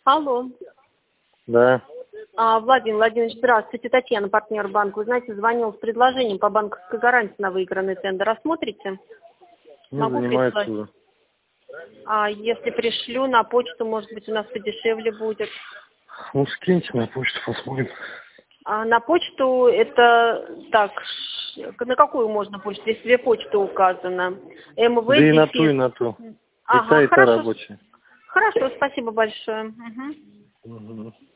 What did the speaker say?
Алло. Да. Владимир Владимирович, здравствуйте. Татьяна, партнер банка. Вы знаете, звонил с предложением по банковской гарантии на выигранный тендер. Рассмотрите? Не Могу занимается прислать? уже. Если пришлю на почту, может быть, у нас подешевле будет. Ну, скиньте на почту, посмотрим. На почту это так, на какую можно почту? Здесь две почты указано. МВ, Да и на ту, дефис. и на ту. Ага, И та хорошо. рабочая. Хорошо, спасибо большое. Угу. Угу.